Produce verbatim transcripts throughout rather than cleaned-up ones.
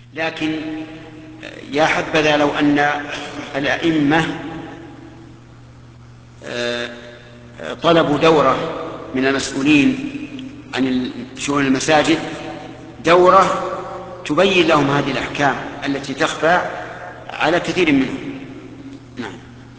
لكن يا حبذا لو أن الأئمة طلبوا دورة من المسؤولين عن شؤون المساجد، دورة تبين لهم هذه الأحكام التي تخفى على كثير منهم. نعم.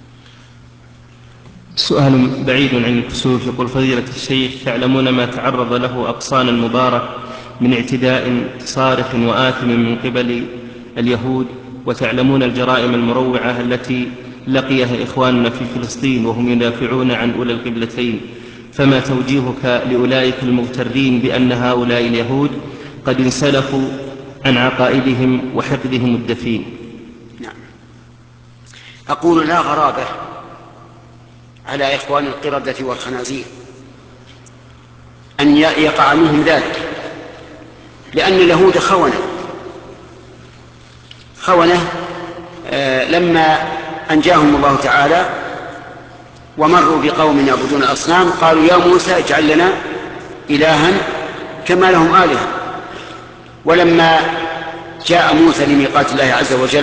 سؤال بعيد عن الكسوف، يقول فضيلة الشيخ: تعلمون ما تعرض له أقصان المبارك من اعتداء صارخ وآثم من قبل اليهود، وتعلمون الجرائم المروعة التي لقيها إخواننا في فلسطين وهم يدافعون عن أولى القبلتين، فما توجيهك لأولئك المغترين بأن هؤلاء اليهود قد انسلخوا عن عقائدهم وحقدهم الدفين؟ نعم. أقول لا غرابة على إخوان القردة والخنازير أن يقع منهم ذلك، لأن اليهود خونة خونة آه لما أنجاهم الله تعالى ومروا بقوم يعبدون الأصنام قالوا يا موسى اجعل لنا إلها كما لهم آلهة. ولما جاء موسى لميقات الله عز وجل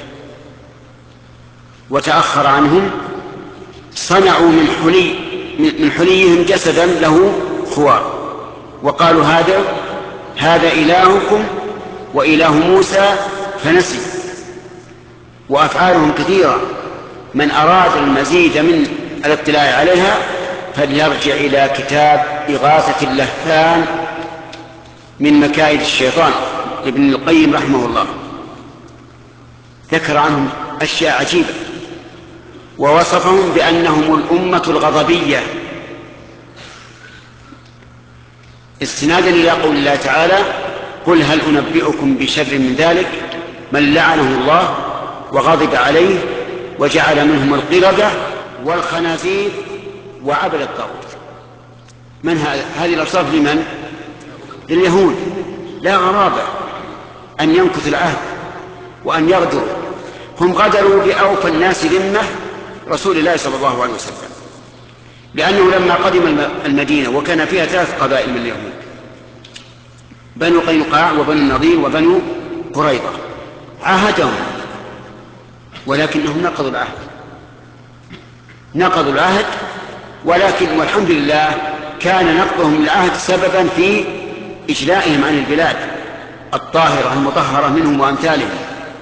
وتأخر عنهم صنعوا من حلي من حليهم جسدا له خوار وقالوا هذا هذا إلهكم وإله موسى فنسي. وأفعالهم كثيرة، من أراد المزيد من الاطلاع عليها فليرجع إلى كتاب إغاثة اللهفان من مكائد الشيطان لابن القيم رحمه الله، ذكر عنهم أشياء عجيبة ووصفهم بأنهم الأمة الغضبية، استنادا إلى قول الله تعالى قل هل أنبئكم بشر من ذلك من لعنه الله وغضب عليه وجعل منهم القردة والخنازير وعبد الطاغوت. من هذه الأوصاف لمن؟ لليهود. لا غرابة أن ينكث العهد وأن يغدروا. هم غدروا بأوفى الناس ذمة رسول الله صلى الله عليه وسلم، لأنه لما قدم المدينة وكان فيها ثلاث قبائل من اليهود، بنو قينقاع وبنو النضير وبنو قريظة، عاهدهم ولكنهم نقضوا العهد نقضوا العهد ولكن والحمد لله كان نقضهم العهد سببا في إجلائهم عن البلاد الطاهرة المطهرة منهم وأمثالهم.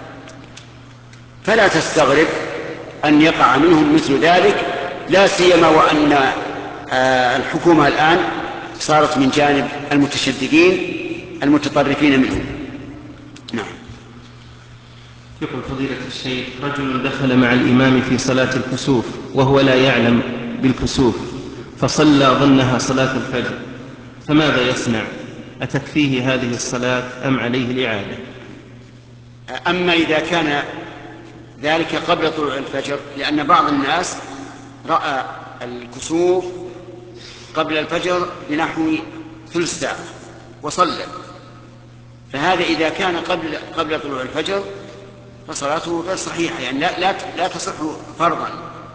فلا تستغرب أن يقع منهم مثل ذلك، لا سيما وأن الحكومة الآن صارت من جانب المتشددين المتطرفين منهم. نعم. يقول فضيلة الشيخ: رجل دخل مع الإمام في صلاة الكسوف وهو لا يعلم بالكسوف فصلى ظنها صلاة الفجر، فماذا يصنع؟ أتكفيه هذه الصلاة أم عليه الإعادة؟ أما إذا كان ذلك قبل طلوع الفجر، لأن بعض الناس رأى الكسوف قبل الفجر بنحو ثلث ساعة وصلى، فهذا إذا كان قبل قبل طلوع الفجر فصلاته غير صحيحة، يعني لا لا لا تصح فرضا.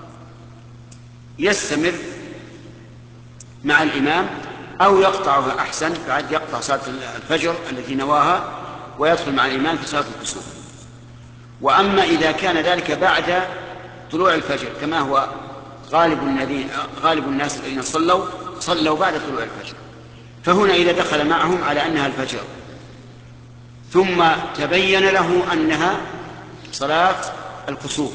يستمر مع الإمام أو يقطعها أحسن، بعد يقطع صلاة الفجر التي نواها ويدخل مع الإمام في صلاة الكسوف. وأما إذا كان ذلك بعد طلوع الفجر كما هو غالب الذين غالب الناس الذين صلوا صلوا بعد طلوع الفجر، فهنا إذا دخل معهم على أنها الفجر ثم تبين له أنها صلاة الكسوف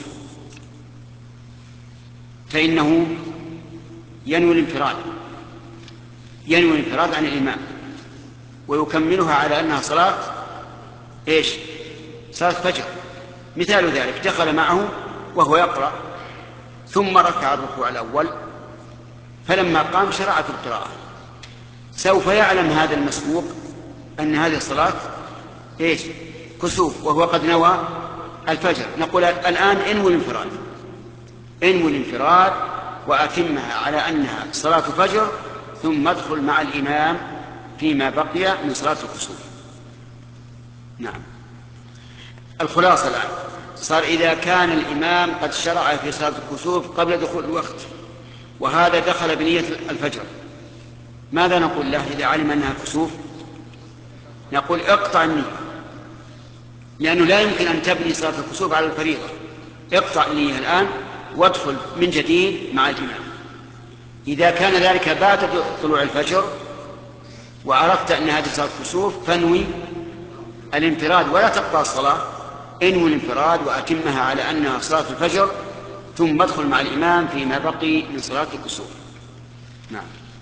فإنه ينوي الانفراد ينوي الانفراد عن الإمام ويكملها على أنها صلاة إيش؟ صلاة فجر. مثال ذلك: دخل معه وهو يقرأ ثم ركع الركوع الأول، فلما قام شرع في القراءة، سوف يعلم هذا المسبوق أن هذه الصلاة إيش؟ كسوف، وهو قد نوى الفجر. نقول الآن انوي الانفراد انوي الانفراد وأتمها على أنها صلاة فجر، ثم ادخل مع الإمام فيما بقي من صلاة الكسوف. نعم. الخلاصة الآن صار إذا كان الإمام قد شرع في صلاة الكسوف قبل دخول الوقت وهذا دخل بنية الفجر، ماذا نقول له إذا علم أنها كسوف؟ نقول اقطع النية لأنه لا يمكن أن تبني صلاة الكسوف على الفريضة. اقطع النية الآن وادخل من جديد مع الإمام. إذا كان ذلك بعد طلوع الفجر وعرفت أن هذه صلاة الكسوف فانوي الانفراد ولا تقطع الصلاة، انوي الانفراد وأتمها على أنها صلاة الفجر، ثم ادخل مع الإمام فيما بقي من صلاة الكسوف. نعم.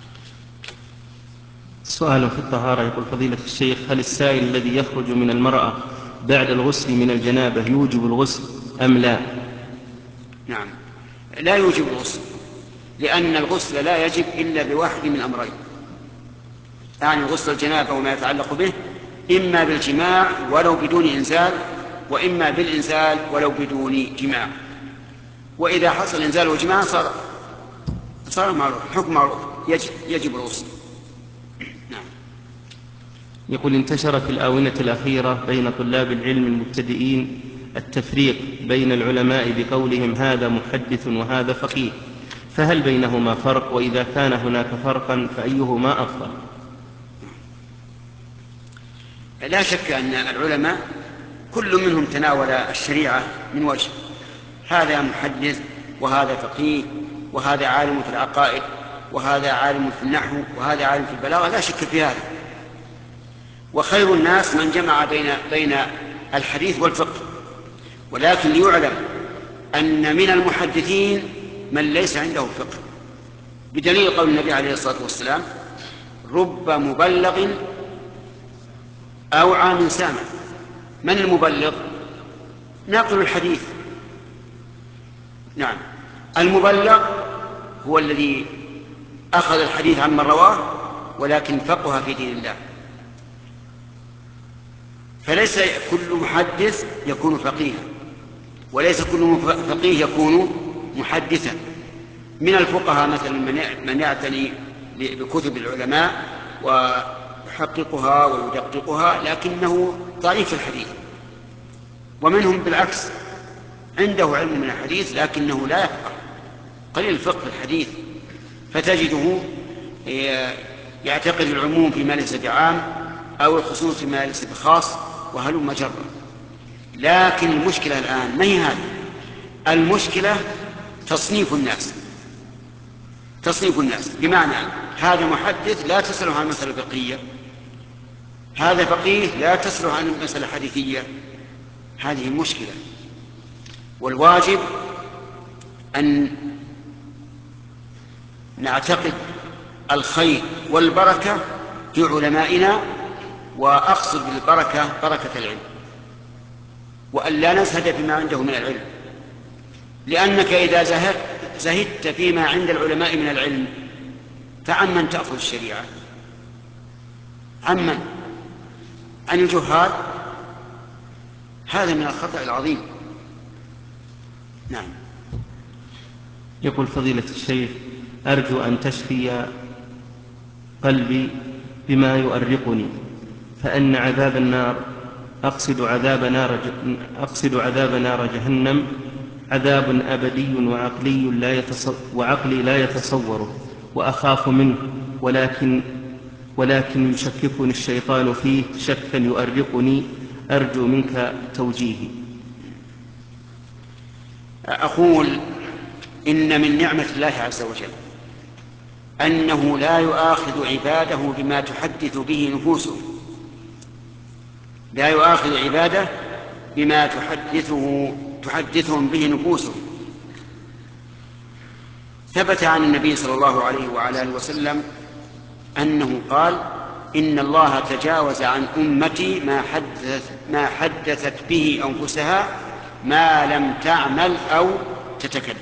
سؤال في الطهارة. يقول فضيلة الشيخ: هل السائل الذي يخرج من المرأة بعد الغسل من الجنابة يوجب الغسل أم لا؟ نعم، لا يوجب الغسل، لأن الغسل لا يجب إلا بواحد من أمرين، يعني غسل الجنابة وما يتعلق به، إما بالجماع ولو بدون إنزال، وإما بالإنزال ولو بدون جماع. وإذا حصل إنزال وجماع صار صار معروف، حكم معروف، يجب يجب الغسل. نعم. يقول: انتشر في الآونة الأخيرة بين طلاب العلم المبتدئين التفريق بين العلماء بقولهم هذا محدث وهذا فقيه، فهل بينهما فرق؟ وإذا كان هناك فرقا فأيهما أفضل؟ لا شك أن العلماء كل منهم تناول الشريعة من وجه، هذا محدث وهذا فقيه وهذا عالم في العقائد وهذا عالم في النحو وهذا عالم في البلاغة، لا شك في هذا. وخير الناس من جمع بين بين الحديث والفقه. ولكن ليعلم أن من المحدثين من ليس عنده فقه، بدليل قول النبي عليه الصلاة والسلام: رب مبلغ أوعى من سامع. من المبلغ؟ ناقل الحديث. نعم، المبلغ هو الذي أخذ الحديث عن من رواه ولكن فقه في دين الله. فليس كل محدث يكون فقيها، وليس كل فقيه يكون محدثا. من الفقهاء مثلا من يعتني بكتب العلماء ويحققها ويدققها لكنه ضعيف الحديث، ومنهم بالعكس عنده علم من الحديث لكنه لا يفقه، قليل الفقه في الحديث، فتجده يعتقد العموم فيما ليس بعام أو الخصوص فيما ليس بخاص وهلم جرا. لكن المشكلة الآن ما هي هذه، المشكلة تصنيف الناس تصنيف الناس بمعنى هذا محدث لا تسأله عن مسألة فقهية، هذا فقيه لا تسأله عن مسألة حديثية. هذه المشكلة، والواجب أن نعتقد الخير والبركة في علمائنا، وأقصد بالبركة بركة العلم، وأن لا نزهد فيما عنده من العلم، لأنك إذا زهدت فيما عند العلماء من العلم فعمن تأخذ الشريعة؟ عمن؟ عن الجهال؟ هذا من الخطأ العظيم. نعم. يقول فضيلة الشيخ: أرجو أن تشفي قلبي بما يؤرقني، فأن عذاب النار أقصد عذاب نار أقصد عذاب نار جهنم عذاب أبدي وعقلي لا يتصور وعقلي لا يتصوره، وأخاف منه، ولكن ولكن يشككني الشيطان فيه شكا يؤرقني، أرجو منك توجيهي. أقول إن من نعمة الله عز وجل أنه لا يؤاخذ عباده بما تحدث به نفوسهم، لا يؤاخذ عباده بما تحدثه تحدثهم به نفوسهم. ثبت عن النبي صلى الله عليه وعلى آله وسلم أنه قال: إن الله تجاوز عن أمتي ما حدثت, ما حدثت به أنفسها ما لم تعمل أو تتكلم.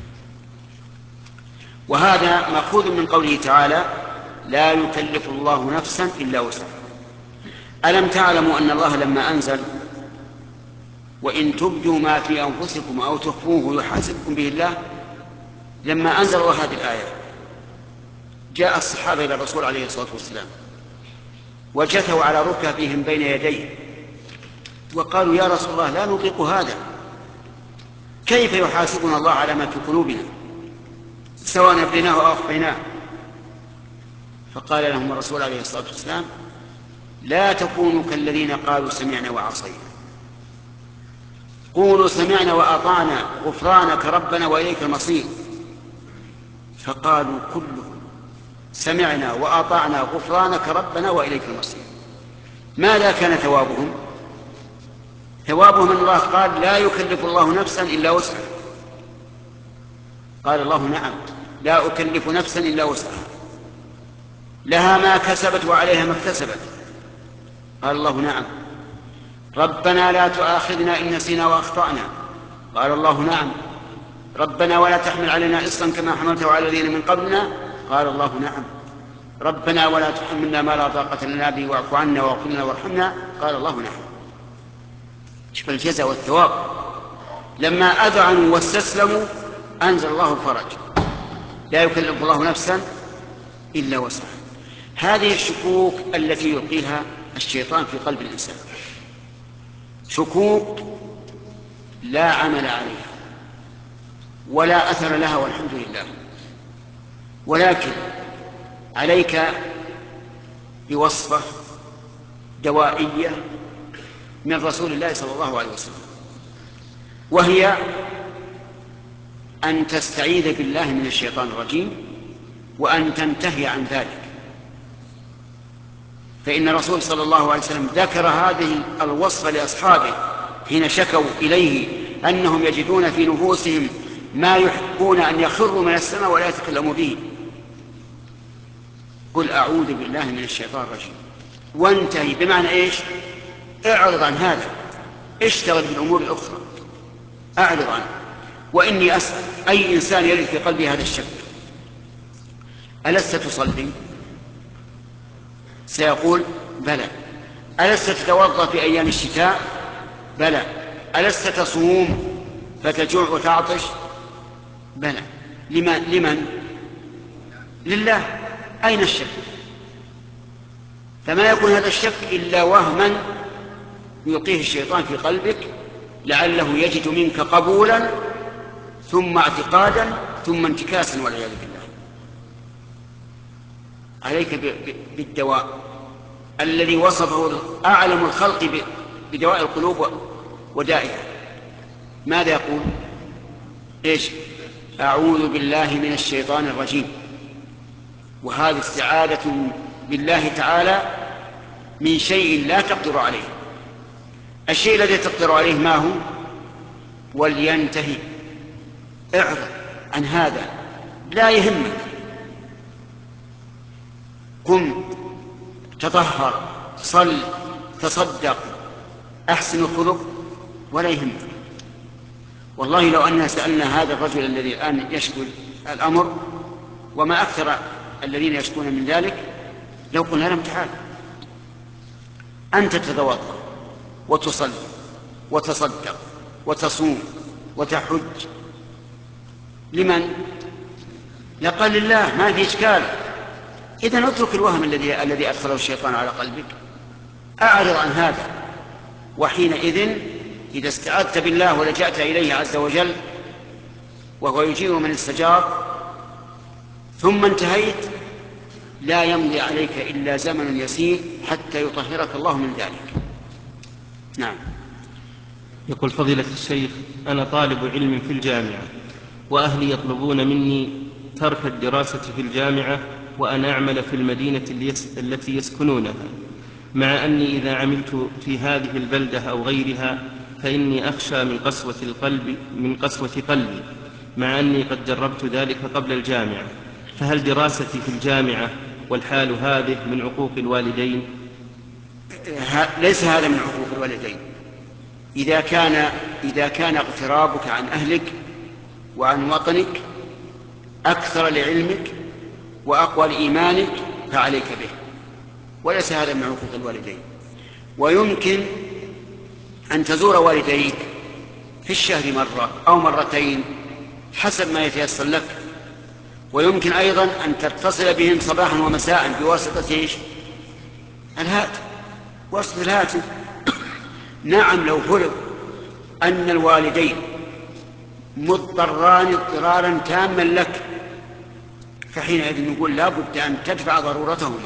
وهذا مأخوذ من قوله تعالى: لا يكلف الله نفسا إلا وسعها. ألم تعلموا أن الله لما أنزل وإن تبدوا ما في أنفسكم أو تخفوه يحاسبكم به الله، لما أنزل الله هذه الآية جاء الصحابة إلى الرسول عليه الصلاة والسلام وجثوا على ركبهم بين يديه وقالوا: يا رسول الله لا نطيق هذا، كيف يحاسبنا الله على ما في قلوبنا سواء أبديناه أو أخفيناه؟ فقال لهم الرسول عليه الصلاة والسلام: لا تكونوا كالذين قالوا سمعنا وعصينا. قولوا سمعنا وأطعنا غفرانك ربنا وإليك المصير. فقالوا كلهم سمعنا وأطعنا غفرانك ربنا وإليك المصير. ماذا كان ثوابهم؟ ثوابهم أن الله قال لا يكلف الله نفسا إلا وسعها. قال الله نعم لا أكلف نفسا إلا وسعها، لها ما كسبت وعليها ما اكتسبت. قال الله نعم. ربنا لا تؤاخذنا إن نسينا وأخطأنا. قال الله نعم. ربنا ولا تحمل علينا إصرا كما حملته على الذين من قبلنا. قال الله نعم. ربنا ولا تحملنا ما لا طاقة لنا به واعف عنا واغفر لنا وارحمنا. قال الله نعم. شوف الجزاء والثواب. لما أذعنوا واستسلموا أنزل الله الفرج، لا يكلف الله نفسا إلا وسعها. هذه الشكوك التي يلقيها الشيطان في قلب الإنسان، شكوك لا عمل عليها ولا أثر لها والحمد لله، ولكن عليك بوصفة دوائية من رسول الله صلى الله عليه وسلم، وهي أن تستعيذ بالله من الشيطان الرجيم وأن تنتهي عن ذلك. فإن الرسول صلى الله عليه وسلم ذكر هذه الوصفة لأصحابه حين شكوا إليه أنهم يجدون في نفوسهم ما يحبون أن يخروا من السماء ولا يتكلموا به. قل أعوذ بالله من الشيطان الرجيم وانتهي. بمعنى إيش؟ اعرض عن هذا، اشتغل بالأمور الأخرى، أعرض عنه. وإني أسأل أي إنسان يرد في قلبه هذا الشك: ألست تصلي؟ سيقول بلى. ألست تتوضأ في أيام الشتاء؟ بلى. ألست تصوم فتجوع وتعطش؟ بلى. لمن؟ لمن؟ لله. أين الشك؟ فما يكون هذا الشك إلا وهما يلقيه الشيطان في قلبك لعله يجد منك قبولا ثم اعتقادا ثم انتكاسا والعياذ بالله. عليك بالدواء الذي وصفه أعلم الخلق بدواء القلوب ودائها. ماذا يقول؟ إيش؟ أعوذ بالله من الشيطان الرجيم. وهذه استعاذة بالله تعالى من شيء لا تقدر عليه. الشيء الذي تقدر عليه ما هو؟ ولينتهي. اعرض عن هذا، لا يهمك. قم تطهر، صل، تصدق، أحسن الخلق، ولا يهمك. والله لو أننا سألنا هذا الرجل الذي الآن يشكو الأمر وما أكثر الذين يشكون من ذلك، لو قلنا لهم تعال أنت تتوضأ وتصلي وتصدق وتصوم وتحج، لمن؟ لقال لله، ما في إشكال. إذن اترك الوهم الذي الذي أدخله الشيطان على قلبك، أعرض عن هذا. وحينئذ إذا استعذت بالله ولجأت إليه عز وجل وهو يجيب من استجار ثم انتهيت، لا يمضي عليك إلا زمن يسير حتى يطهرك الله من ذلك. نعم. يقول فضيلة الشيخ: أنا طالب علم في الجامعة، وأهلي يطلبون مني ترك الدراسة في الجامعة وأن أعمل في المدينة التي يسكنونها، مع أني إذا عملت في هذه البلدة أو غيرها فإني أخشى من قسوة القلب من قسوة قلبي، مع أني قد جربت ذلك قبل الجامعة. فهل دراستي في الجامعة والحال هذه من عقوق الوالدين؟ ليس هذا من عقوق الوالدين. إذا كان إذا كان اغترابك عن أهلك وعن وطنك أكثر لعلمك وأقوى لإيمانك فعليك به، وليس هذا من عقوق الوالدين. ويمكن أن تزور والديك في الشهر مرة أو مرتين حسب ما يتيسر لك، ويمكن أيضا أن تتصل بهم صباحا ومساء بواسطة إيش؟ الهاتف، واسطة الهاتف. نعم، لو فرض أن الوالدين مضطران اضطرارا تاما لك فحينئذ نقول لا بد أن تدفع ضرورتهما.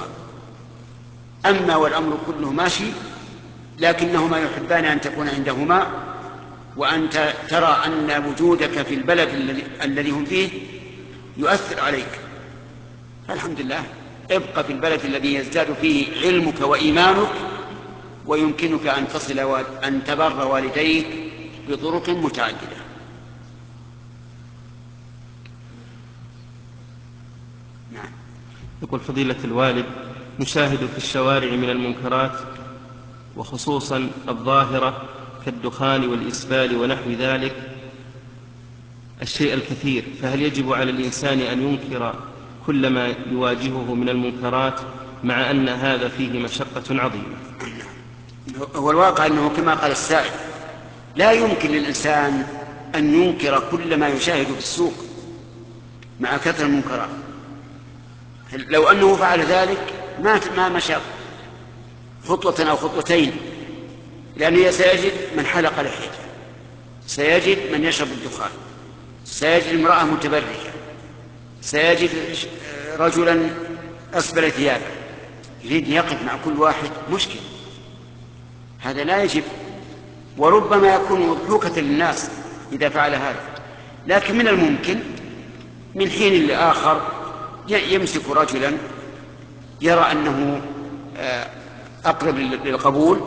أما والأمر كله ماشي لكنهما يحبان أن تكون عندهما وأنت ترى أن وجودك في البلد الذي هم فيه يؤثر عليك، فالحمد لله ابقى في البلد الذي يزداد فيه علمك وإيمانك، ويمكنك أن تصل وأن تبر والديك بطرق متعددة. نعم. يقول فضيلة الوالد: نشاهد في الشوارع من المنكرات وخصوصا الظاهرة كالدخان والإسبال ونحو ذلك الشيء الكثير، فهل يجب على الإنسان أن ينكر كل ما يواجهه من المنكرات مع أن هذا فيه مشقة عظيمة؟ هو الواقع أنه كما قال السائل لا يمكن للإنسان أن ينكر كل ما يشاهد في السوق مع كثرة المنكرات. لو أنه فعل ذلك ما ما مشى خطوة أو خطوتين، لأنه سيجد من حلق لحيته، سيجد من يشرب الدخان، سيجد امرأة متبرجة، سيجد رجلا أسبل ثيابه، يريد يقف مع كل واحد، مشكل. هذا لا يجب، وربما يكون مضحوكة للناس إذا فعل هذا. لكن من الممكن من حين لآخر يمسك رجلا يرى أنه أقرب للقبول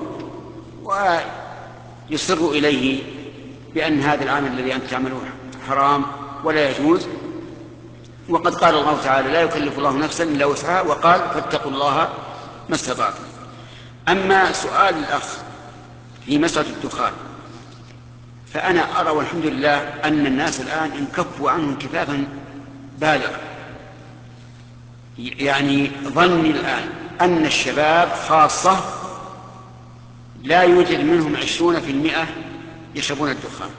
ويصر إليه بأن هذا العمل الذي أنت تعمله حرام ولا يجوز، وقد قال الله تعالى: لا يكلف الله نفسا إلا وسعها، وقال: فاتقوا الله ما استطعتم. أما سؤال الأخ في مسألة الدخان، فأنا أرى والحمد لله أن الناس الآن انكفوا عنه انكفافا بالغا. يعني ظني الآن أن الشباب خاصة لا يوجد منهم عشرون في المئة يشربون الدخان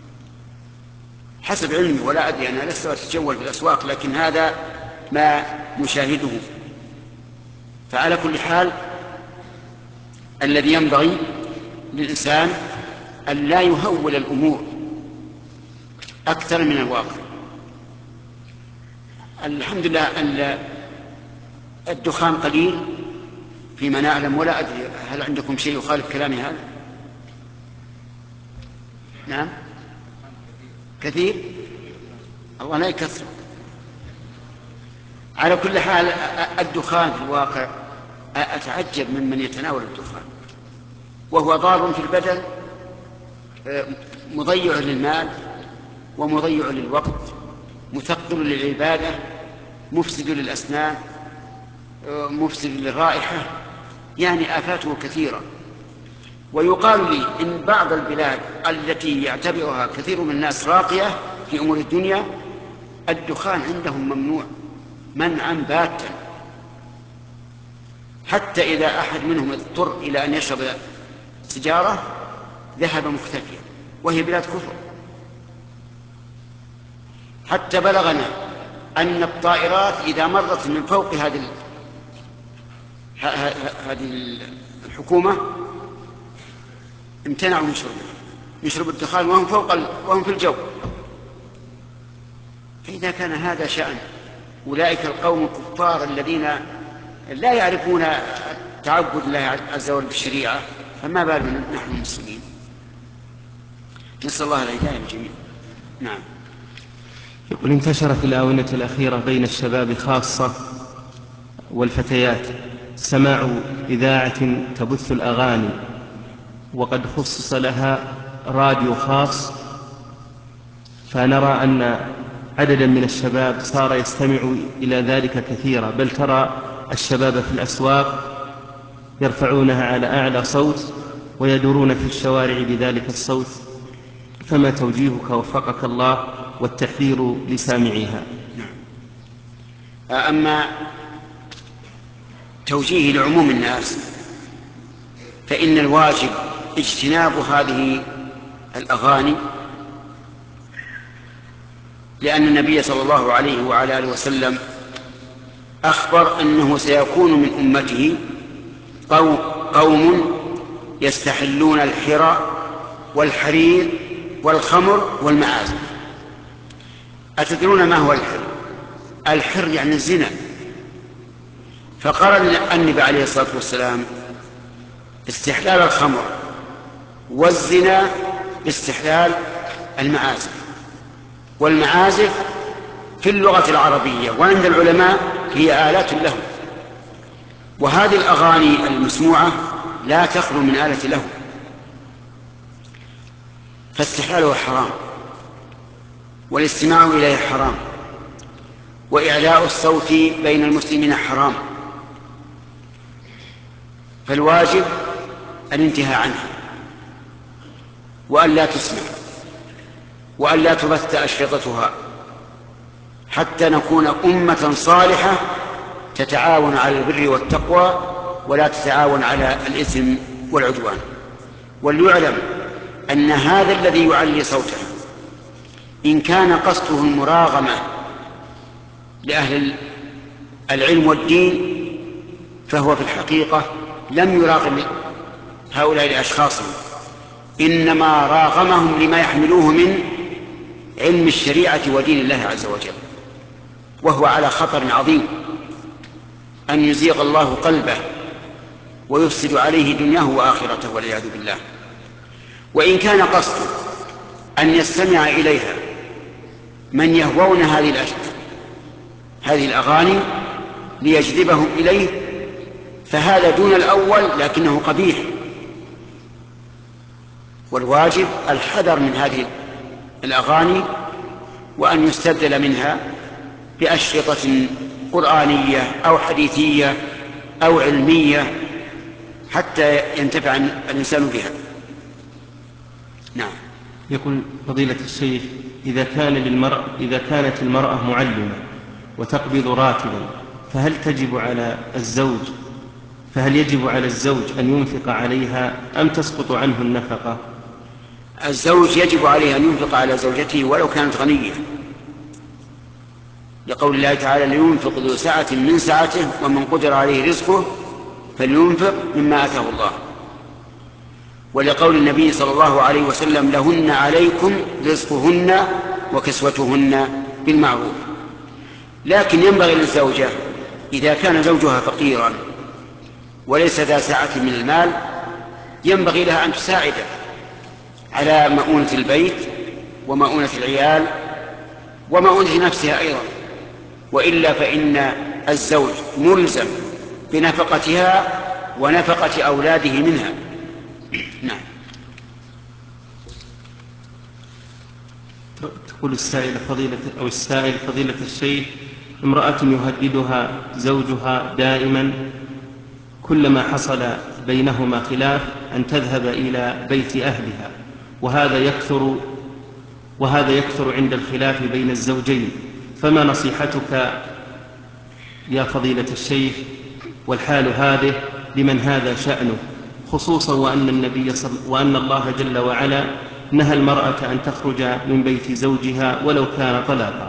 حسب علمي، ولا أدري، أنا لست أتجول في الأسواق، لكن هذا ما نشاهده. فعلى كل حال الذي ينبغي للإنسان أن لا يهول الأمور أكثر من الواقع. الحمد لله أن الدخان قليل فيما نعلم، ولا أدري هل عندكم شيء يخالف كلامي هذا؟ نعم كثير، الله لا يكثر. على كل حال الدخان في الواقع أتعجب ممن يتناول الدخان وهو ضار في البدن، مضيع للمال ومضيع للوقت، مثقل للعبادة، مفسد للأسنان، مفسد للرائحة، يعني آفاته كثيرة. ويقال لي إن بعض البلاد التي يعتبرها كثير من الناس راقية في أمور الدنيا الدخان عندهم ممنوع منعا باتا، حتى إذا أحد منهم اضطر إلى أن يشرب سيجارة ذهب مختفيا، وهي بلاد كفر. حتى بلغنا أن الطائرات إذا مرت من فوق هذه هذه الحكومة امتنعوا من شربه من شرب الدخان وهم فوق ال... وهم في الجو. فإذا كان هذا شأن أولئك القوم الكفار الذين لا يعرفون تعبد الله عز وجل بالشريعة، فما بالنا نحن المسلمين؟ نسأل الله الهداية للجميع. نعم. يقول: انتشر في الآونة الأخيرة بين الشباب خاصة والفتيات سماع إذاعة تبث الأغاني، وقد خصص لها راديو خاص، فنرى أن عددا من الشباب صار يستمع إلى ذلك كثيرا، بل ترى الشباب في الأسواق يرفعونها على أعلى صوت ويدورون في الشوارع بذلك الصوت، فما توجيهك وفقك الله والتحذير لسامعيها؟ أما توجيه لعموم الناس فإن الواجب اجتناب هذه الأغاني، لأن النبي صلى الله عليه وعلى آله وسلم أخبر أنه سيكون من أمته قوم يستحلون الحرى والحرير والخمر والمعازف. أتدرون ما هو الحر؟ الحر يعني الزنا. فقال النبي عليه الصلاة والسلام: استحلال الخمر والزنا باستحلال المعازف. والمعازف في اللغة العربية وعند العلماء هي آلات لهم، وهذه الأغاني المسموعة لا تخلو من آلة لهم، فاستحلاله حرام، والاستماع إليه حرام، وإعلاء الصوت بين المسلمين حرام، فالواجب الانتهاء عنها، وأن لا تسمع، وأن لا تبث أشرطتها، حتى نكون أمة صالحة تتعاون على البر والتقوى ولا تتعاون على الإثم والعدوان. وليعلم أن هذا الذي يعلي صوته إن كان قصده المراغمة لأهل العلم والدين فهو في الحقيقة لم يراغم هؤلاء الأشخاص، إنما راغمهم لما يحملوه من علم الشريعة ودين الله عز وجل، وهو على خطر عظيم أن يزيغ الله قلبه ويفسد عليه دنياه وآخرته والعياذ بالله. وإن كان قصده أن يستمع إليها من يهوون هذه الأشياء هذه الأغاني ليجذبهم إليه فهذا دون الأول لكنه قبيح، والواجب الحذر من هذه الأغاني وأن يستبدل منها بأشرطة قرآنية أو حديثية أو علمية حتى ينتفع الإنسان بها. نعم. يقول فضيلة الشيخ: إذا كان للمرأة إذا كانت المرأة معلمة وتقبض راتبا فهل تجب على الزوج فهل يجب على الزوج أن ينفق عليها أم تسقط عنه النفقة؟ الزوج يجب عليه أن ينفق على زوجته ولو كانت غنية، لقول الله تعالى: لينفق ذو سعة من سعته ومن قدر عليه رزقه فلينفق مما آتاه الله. ولقول النبي صلى الله عليه وسلم: لهن عليكم رزقهن وكسوتهن بالمعروف. لكن ينبغي للزوجة إذا كان زوجها فقيرا وليس ذا سعة من المال ينبغي لها أن تساعده على مؤونة البيت ومؤونة العيال ومؤونة نفسها أيضا، وإلا فإن الزوج ملزم بنفقتها ونفقة أولاده منها. نعم. تقول السائل فضيلة أو السائل فضيلة الشيخ: امرأة يهددها زوجها دائما كلما حصل بينهما خلاف أن تذهب إلى بيت أهلها، وهذا يكثر وهذا يكثر عند الخلاف بين الزوجين، فما نصيحتك يا فضيلة الشيخ والحال هذه لمن هذا شأنه، خصوصا وأن النبي صل... وأن الله جل وعلا نهى المرأة أن تخرج من بيت زوجها ولو كان طلاقا؟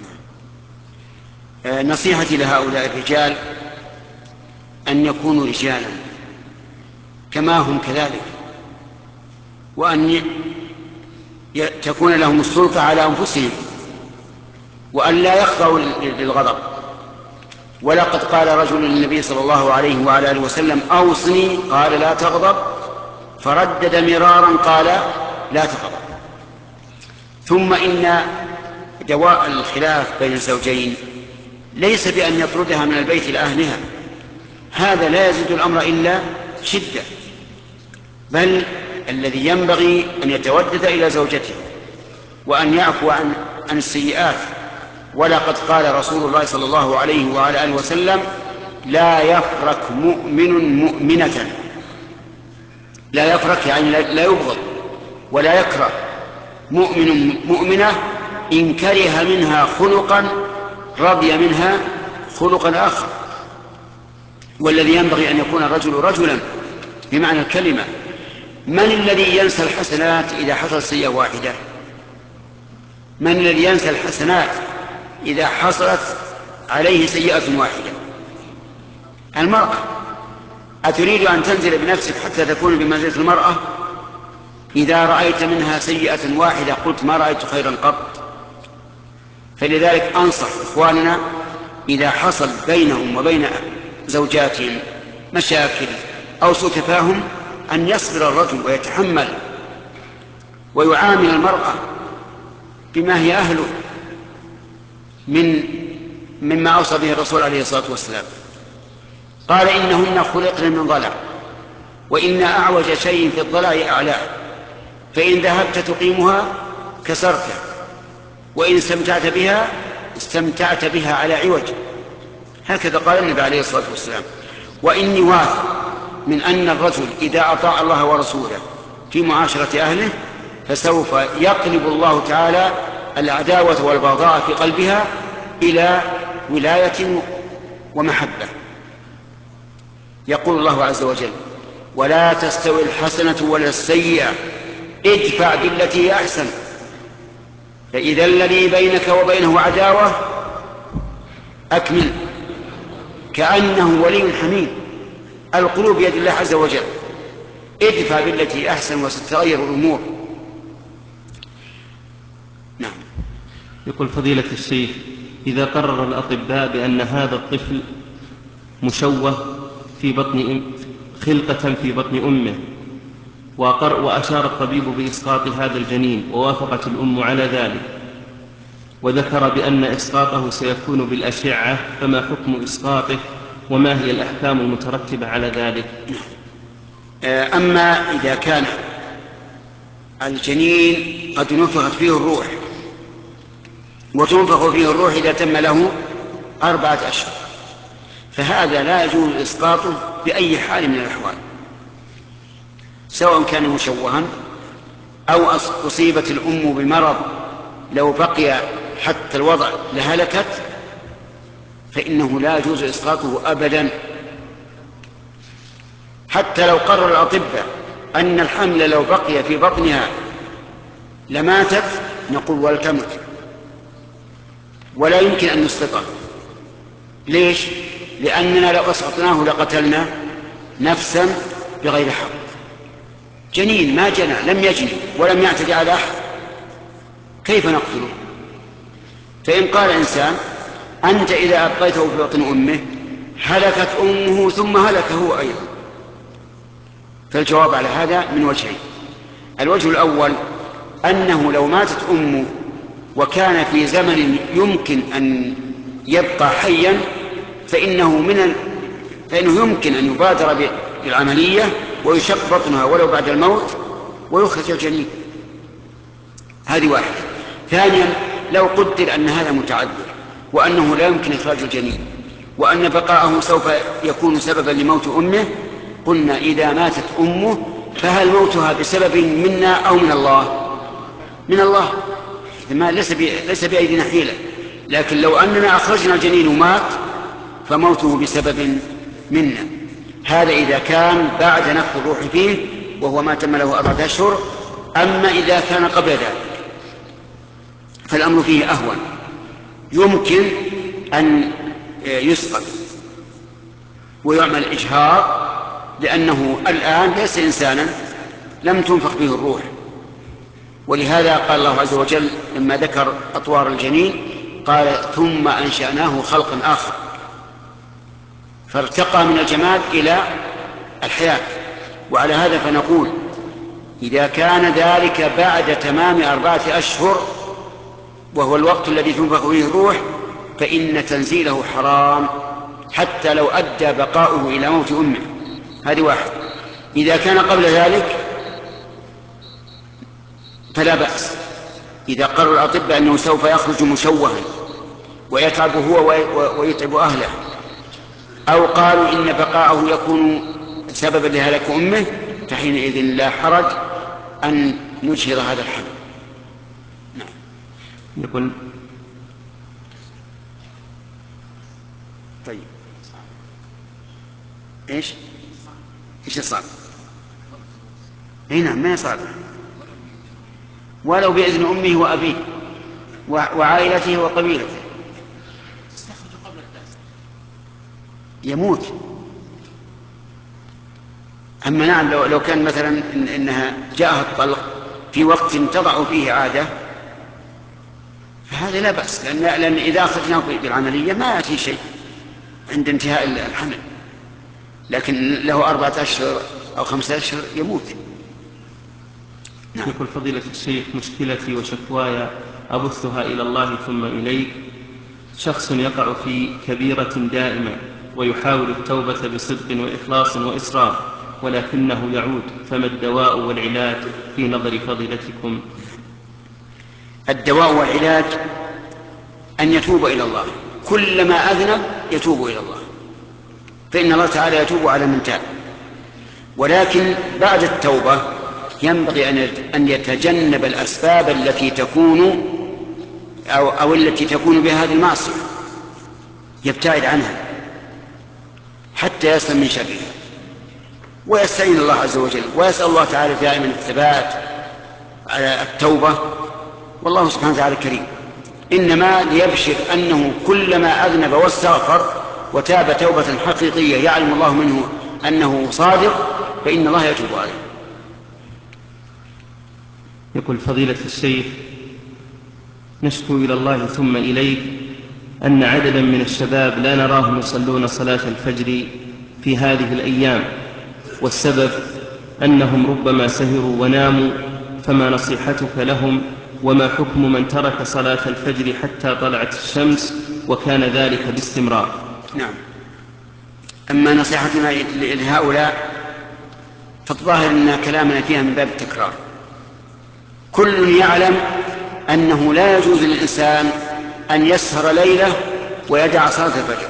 نصيحتي لهؤلاء الرجال أن يكونوا رجالا كما هم كذلك، وأن تكون لهم السلطة على أنفسهم، وأن لا يخضعوا للغضب. ولقد قال رجل للنبي صلى الله عليه وعلى آله وسلم: أوصني، قال: لا تغضب، فردد مرارا قال: لا تغضب. ثم إن دواء الخلاف بين الزوجين ليس بأن يطردها من البيت لأهلها، هذا لا يزيد الأمر إلا شدة، بل الذي ينبغي أن يتودد إلى زوجته وأن يعفو عن, عن السيئات. ولقد قال رسول الله صلى الله عليه وعلى آله وسلم: لا يفرك مؤمن مؤمنة، لا يفرك يعني لا يبغض ولا يكره مؤمن مؤمنة إن كره منها خلقا رضي منها خلقا آخر. والذي ينبغي أن يكون الرجل رجلا بمعنى الكلمة. من الذي ينسى الحسنات إذا حصل سيئة واحدة؟ من الذي ينسى الحسنات إذا حصلت عليه سيئة واحدة؟ المرأة. أتريد أن تنزل بنفسك حتى تكون بمنزلة المرأة؟ إذا رأيت منها سيئة واحدة قلت ما رأيت خيرا قط. فلذلك أنصح إخواننا إذا حصل بينهم وبين زوجاتهم مشاكل أو سوء تفاهم أن يصبر الرجل ويتحمل ويعامل المرأة بما هي أهله من مما أوصى به الرسول عليه الصلاة والسلام. قال إنهن خلقن من ضلع، وإن أعوج شيء في الضلع أعلاه، فإن ذهبت تقيمها كسرته، وإن استمتعت بها استمتعت بها على عوج. هكذا قال النبي عليه الصلاة والسلام. وإني واثق من أن الرجل إذا أطاع الله ورسوله في معاشرة أهله فسوف يقلب الله تعالى العداوة والبغضاء في قلبها إلى ولاية ومحبة. يقول الله عز وجل: ولا تستوي الحسنة ولا السيئة ادفع بالتي هي أحسن فإذا الذي بينك وبينه عداوة أكمل كأنه ولي حميم. القلوب بيد الله عز وجل. ادفع بالتي أحسن وستتغير الأمور. نعم. يقول فضيلة الشيخ: إذا قرر الأطباء بأن هذا الطفل مشوه في بطن خلقة في بطن أمه، وأشار الطبيب بإسقاط هذا الجنين ووافقت الأم على ذلك، وذكر بأن إسقاطه سيكون بالأشعة، فما حكم إسقاطه وما هي الأحكام المترتبة على ذلك؟ أما إذا كان الجنين قد نفخت فيه الروح، وتنفخ فيه الروح إذا تم له أربعة أشهر، فهذا لا يجوز إسقاطه بأي حال من الأحوال، سواء كان مشوها أو أصيبت الأم بمرض لو بقي حتى الوضع لهلكت، فإنه لا يجوز إسقاطه أبدا. حتى لو قرر الأطباء أن الحمل لو بقي في بطنها لماتت، نقول ولتمت، ولا يمكن أن نسقطه. ليش؟ لأننا لو أسقطناه لقتلنا نفسا بغير حق. جنين ما جنى، لم يجني ولم يعتدي على أحد، كيف نقتله؟ فإن قال إنسان: أنت إذا أبقيته في بطن أمه هلكت أمه ثم هلك هو أيضا، فالجواب على هذا من وجهين. الوجه الأول أنه لو ماتت أمه وكان في زمن يمكن أن يبقى حيا فإنه, من ال... فإنه يمكن أن يبادر بالعملية ويشق بطنها ولو بعد الموت ويخرج الجنين. هذه واحدة. ثانيا، لو قدر أن هذا متعذر وأنه لا يمكن إخراج الجنين وأن بقاءه سوف يكون سببا لموت أمه، قلنا إذا ماتت أمه فهل موتها بسبب منا أو من الله؟ من الله، ما ليس, ليس بأيدينا حيلة. لكن لو أننا أخرجنا الجنين ومات فموته بسبب منا. هذا إذا كان بعد نفخ الروح فيه وهو ما تم له أربعة أشهر. أما إذا كان قبل ذلك فالأمر فيه أهون، يمكن أن يسقط ويعمل إجهاض، لأنه الآن ليس إنسانا، لم تنفخ به الروح. ولهذا قال الله عز وجل لما ذكر أطوار الجنين قال: ثم أنشأناه خلقا آخر، فارتقى من الجماد إلى الحياة. وعلى هذا فنقول إذا كان ذلك بعد تمام أربعة أشهر وهو الوقت الذي تنفخ فيه الروح فإن تنزيله حرام حتى لو أدى بقاؤه إلى موت أمه. هذه واحد. إذا كان قبل ذلك فلا بأس. إذا قرر الأطباء أنه سوف يخرج مشوها ويتعب هو ويتعب أهله، أو قالوا إن بقاءه يكون سببا لهلاك أمه، فحينئذ لا حرج أن نجهر هذا الحمل. نعم. يقول طيب إيش إيش صار؟ هنا ما صار ولو بإذن أمه وأبيه وعائلته وقبيلته يموت. أما نعم لو, لو كان مثلا إن إنها جاءها الطلق في وقت تضع فيه عادة فهذا لا بأس، لأن, لأن إذا أخرجناه بالعملية ما يأتي شيء عند انتهاء الحمل، لكن له أربعة أشهر أو خمسة أشهر يموت. نعم. يقول فضيلة الشيخ مشكلتي وشكواي أبثها إلى الله ثم إليك. شخص يقع في كبيرة دائمة ويحاول التوبة بصدق وإخلاص وإصرار ولكنه يعود، فما الدواء والعلاج في نظر فضيلتكم؟ الدواء والعلاج أن يتوب إلى الله، كلما أذنب يتوب إلى الله، فإن الله تعالى يتوب على من تاب. ولكن بعد التوبة ينبغي أن يتجنب الأسباب التي تكون أو, أو التي تكون بها هذه المعصية، يبتعد عنها حتى يسلم من شرها، ويستعين الله عز وجل، ويسأل الله تعالى دائما الثبات على التوبة، والله سبحانه وتعالى كريم، إنما ليبشر أنه كلما أذنب واستغفر وتاب توبة حقيقية يعلم الله منه أنه صادق فإن الله يتوب عليه. يقول فضيلة الشيخ نشكو إلى الله ثم إليك أن عددا من الشباب لا نراهم يصلون صلاة الفجر في هذه الأيام، والسبب أنهم ربما سهروا وناموا، فما نصيحتك لهم؟ وما حكم من ترك صلاة الفجر حتى طلعت الشمس وكان ذلك باستمرار؟ نعم. أما نصيحتنا لهؤلاء فالظاهر أن كلامنا فيها من باب التكرار. كل يعلم أنه لا يجوز للإنسان أن يسهر ليلة ويدع صلاة الفجر.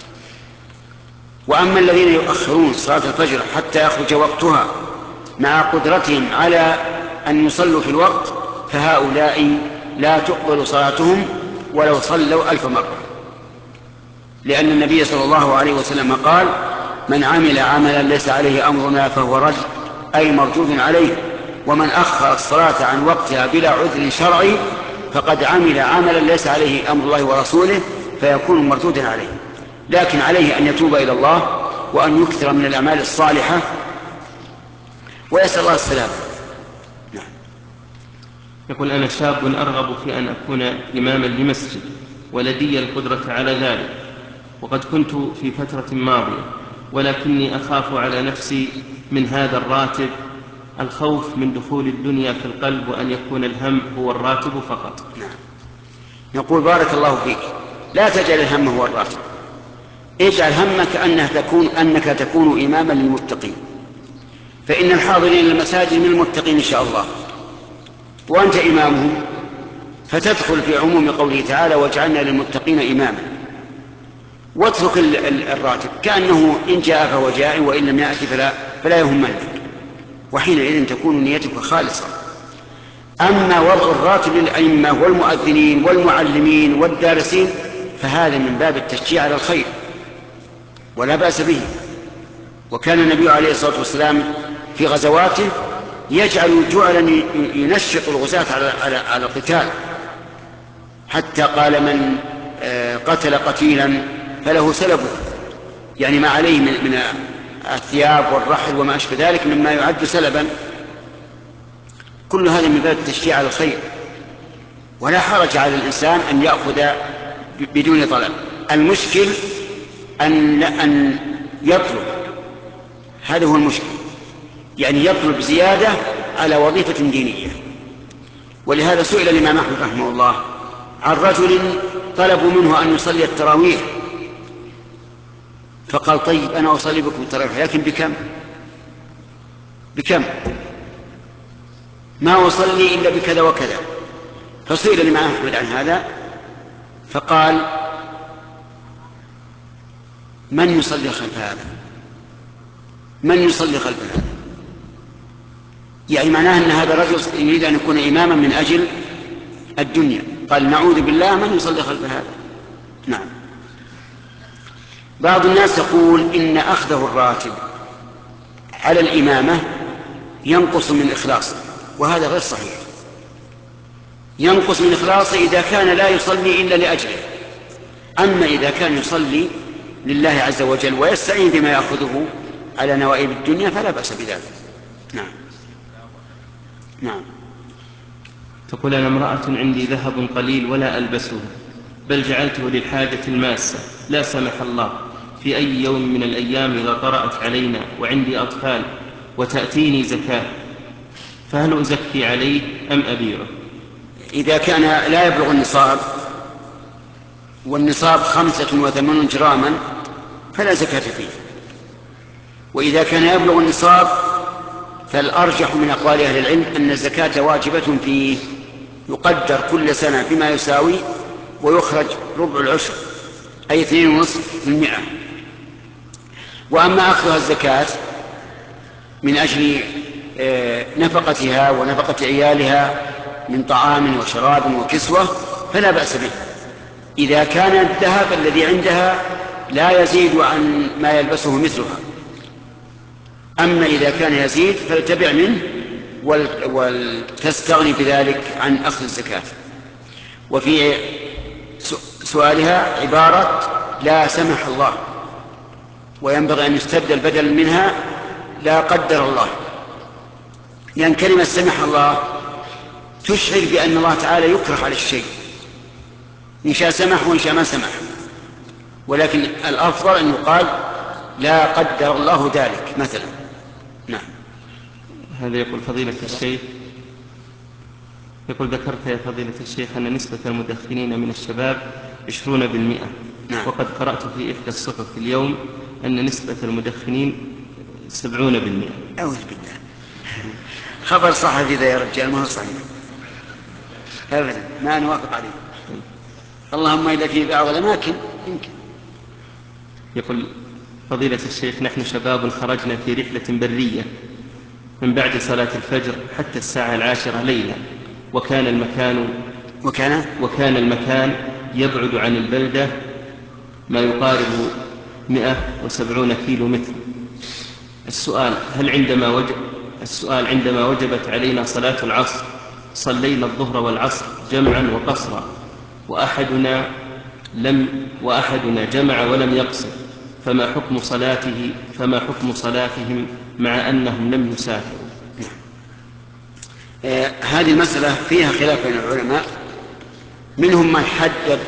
وأما الذين يؤخرون صلاة الفجر حتى يخرج وقتها مع قدرتهم على أن يصلوا في الوقت فهؤلاء لا تقبل صلاتهم ولو صلوا ألف مرة، لأن النبي صلى الله عليه وسلم قال: من عمل عملا ليس عليه أمرنا فهو رد، أي مردود عليه. ومن أخر الصلاة عن وقتها بلا عذر شرعي فقد عمل عملا ليس عليه أمر الله ورسوله فيكون مردودا عليه. لكن عليه أن يتوب إلى الله وأن يكثر من الأعمال الصالحة ويسأل الله السلامة. نعم. يقول أنا شاب أرغب في أن أكون إماما لمسجد ولدي القدرة على ذلك، وقد كنت في فترة ماضية، ولكني أخاف على نفسي من هذا الراتب، الخوف من دخول الدنيا في القلب وأن يكون الهم هو الراتب فقط. نعم. نقول بارك الله فيك، لا تجعل الهم هو الراتب، اجعل همك أنك تكون, أنك تكون إماما للمتقين، فإن الحاضرين للمساجد من المتقين إن شاء الله، وأنت إمامهم، فتدخل في عموم قوله تعالى: واجعلنا للمتقين إماما. واترك الراتب كأنه إن جاء فهو جاء وإن لم يأتي فلا, فلا يهمنك، وحينئذ تكون نيتك خالصة. أما وضع الراتب للأئمة والمؤذنين والمعلمين والدارسين فهذا من باب التشجيع على الخير ولا بأس به. وكان النبي عليه الصلاة والسلام في غزواته يجعل جعلا ينشط الغزاة على, على, على القتال، حتى قال: من قتل قتيلا فله سلبه، يعني ما عليه من, من الثياب والرحل وما أشبه ذلك مما يعد سلبا. كل هذا من باب التشجيع على الخير، ولا حرج على الإنسان أن يأخذ بدون طلب. المشكل أن, أن يطلب، هذا هو المشكل، يعني يطلب زيادة على وظيفة دينية. ولهذا سئل الإمام أحمد رحمه الله عن رجل طلبوا منه أن يصلي التراويح، فقال: طيب أنا أصلي بكم التراويح، لكن بكم؟ بكم؟ ما أصلي إلا بكذا وكذا. فسئل الإمام أحمد عن هذا فقال: من يصلي خلف هذا؟ من يصلي خلف هذا؟ يعني معناه أن هذا الرجل يريد أن يكون إماما من أجل الدنيا. قال: نعوذ بالله، من يصلي خلف هذا؟ نعم. بعض الناس يقول إن أخذه الراتب على الإمامة ينقص من إخلاصه، وهذا غير صحيح. ينقص من إخلاصه إذا كان لا يصلي إلا لأجله، أما إذا كان يصلي لله عز وجل ويستعين بما يأخذه على نوائب الدنيا فلا بأس بذلك. نعم. نعم. تقول أنا امرأة عندي ذهب قليل ولا ألبسه، بل جعلته للحاجة الماسة، لا سمح الله في أي يوم من الأيام إذا طرأت علينا وعندي أطفال وتأتيني زكاة، فهل أزكي عليه أم أبيعه؟ إذا كان لا يبلغ النصاب، والنصاب خمسة وثمانون جراما، فلا زكاة فيه. وإذا كان يبلغ النصاب فالأرجح من أقوال أهل العلم أن الزكاة واجبة فيه، يقدر كل سنة بما يساوي ويخرج ربع العشر أي اثنين ونصف في المئة. وأما أخذها الزكاة من أجل نفقتها ونفقة عيالها من طعام وشراب وكسوة فلا بأس به، إذا كان الذهب الذي عندها لا يزيد عن ما يلبسه مثلها. أما إذا كان يزيد فلتبع منه ولتستغني بذلك عن أخذ الزكاة. وفي سؤالها عبارة لا سمح الله، وينبغي أن يستبدل بدلا منها لا قدر الله، لأن كلمة سمح الله تشعر بأن الله تعالى يكره على الشيء، إن شاء سمح وإن شاء ما سمح، ولكن الأفضل أن يقال لا قدر الله ذلك مثلا. نعم. هذا يقول فضيلة الشيخ، يقول ذكرت يا فضيلة الشيخ أن نسبة المدخنين من الشباب عشرون بالمئة. نعم. وقد قرأت في إحدى الصحف اليوم أن نسبة المدخنين سبعون بالمئة. أعوذ بالله، خبر صحفي ذا يا رجال، ما هو صحيح أبدا، ما نوافق عليه. اللهم إلا في بعض الأماكن يمكن. يقول فضيلة الشيخ نحن شباب خرجنا في رحلة برية من بعد صلاة الفجر حتى الساعة العاشرة ليلا، وكان المكان وكان وكان المكان يبعد عن البلدة ما يقارب مئة وسبعين كيلو متر. السؤال هل عندما وجب السؤال عندما وجبت علينا صلاة العصر صلينا الظهر والعصر جمعا وقصرا، وأحدنا لم وأحدنا جمع ولم يقصر، فما حكم صلاته فما حكم صلاتهم مع أنهم لم يسافروا؟ آه هذه المسألة فيها خلاف بين العلماء، منهم من حدد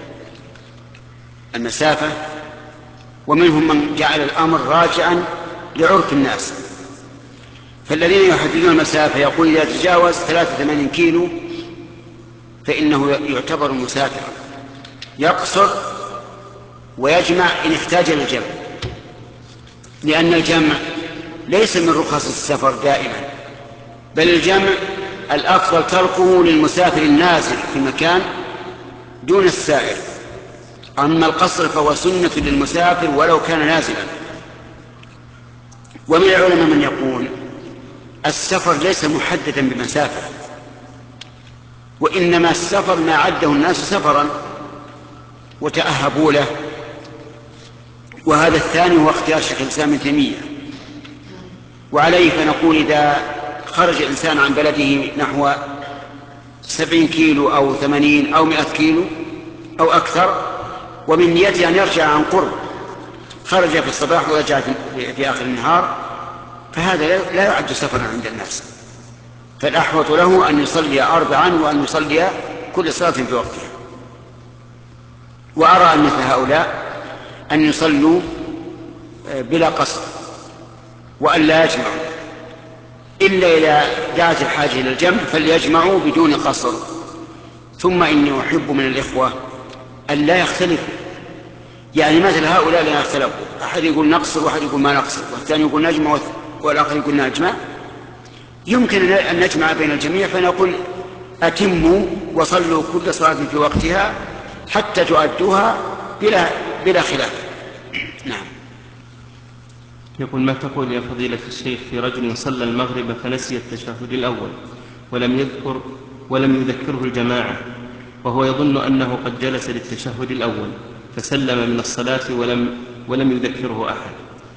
المسافة، ومنهم من جعل الأمر راجعا لعرف الناس. فالذين يحددون المسافة يقول إذا تجاوز ثلاثة وثمانين كيلو فإنه يعتبر مسافرا، يقصر ويجمع إن احتاج للجمع، لأن الجمع ليس من رخص السفر دائما، بل الجمع الأفضل تركه للمسافر النازل في المكان دون السائر. أما القصر فهو سنة للمسافر ولو كان نازلا. ومن العلماء من يقول السفر ليس محددا بمسافة، وإنما السفر ما عده الناس سفرا وتأهبوا له، وهذا الثاني هو اختيار شيخ الإسلام ابن تيمية. وعليه فنقول إذا خرج الإنسان عن بلده نحو سبعين كيلو أو ثمانين أو مئة كيلو أو أكثر، ومن نيته أن يرجع عن قرب، خرج في الصباح ورجع في آخر النهار، فهذا لا يعد سفرا عند الناس، فالأحوط له أن يصلي أربعا وأن يصلي كل صلاة في وقتها. وأرى أن مثل هؤلاء أن يصلوا بلا قصر وأن لا يجمعوا، إلا إذا دعت الحاجة إلى الجمع فليجمعوا بدون قصر. ثم إني أحب من الإخوة أن لا يختلفوا، يعني مثل هؤلاء لا يختلفوا، أحد يقول نقصر وأحد يقول ما نقصر والثاني يقول نجمع والآخر يقول نجمع، يمكن أن نجمع بين الجميع فنقول أتموا وصلوا كل صلاة في وقتها حتى تؤدوها بلا, بلا خلاف. نعم. يقول ما تقول يا فضيلة الشيخ في رجل صلى المغرب فنسي التشهد الأول ولم يذكر ولم يذكره الجماعة، وهو يظن أنه قد جلس للتشهد الأول فسلم من الصلاة ولم, ولم يذكره أحد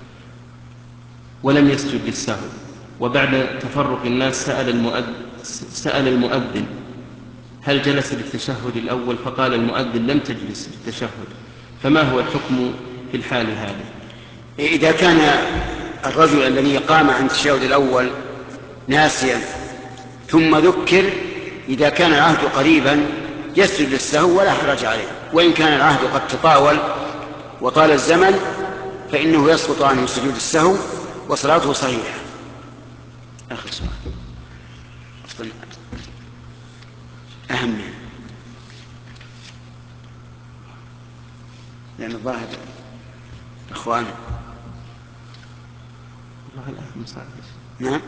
ولم يسجد للسهو، وبعد تفرق الناس سأل المؤذن, سأل المؤذن هل جلس للتشهد الأول؟ فقال المؤذن لم تجلس للتشهد، فما هو الحكم في الحال هذه؟ إذا كان الرجل الذي قام عن التشهد الأول ناسيا ثم ذكر، إذا كان العهد قريبا يسجد للسهو ولا حرج عليه، وإن كان العهد قد تطاول وطال الزمن فإنه يسقط عنه سجود السهو وصلاته صحيحة. آخر سؤال. أظن أهم منه، لأن الظاهر إخوانه. والله الأهم صحيح. نعم.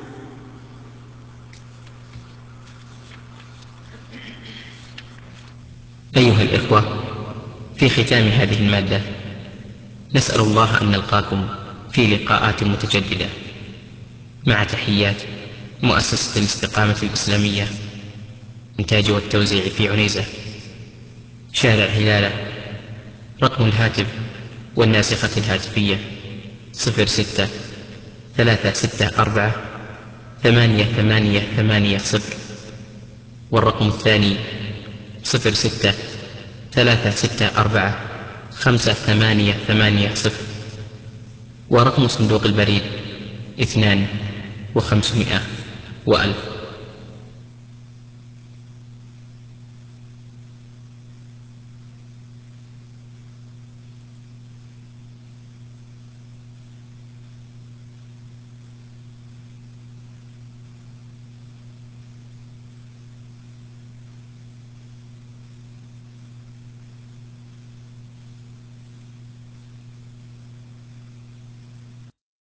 أيها الإخوة، في ختام هذه المادة نسأل الله أن نلقاكم في لقاءات متجددة، مع تحيات مؤسسة الاستقامة الإسلامية، إنتاج والتوزيع في عنيزة، شارع هلالة. رقم الهاتف والناسخة الهاتفية صفر ستة ثلاثة ستة أربعة ثمانية ثمانية ثمانية صفر، والرقم الثاني صفر ستة ثلاثة ستة أربعة خمسة ثمانية ثمانية صفر، ورقم صندوق البريد اثنان وخمسمائة وألف.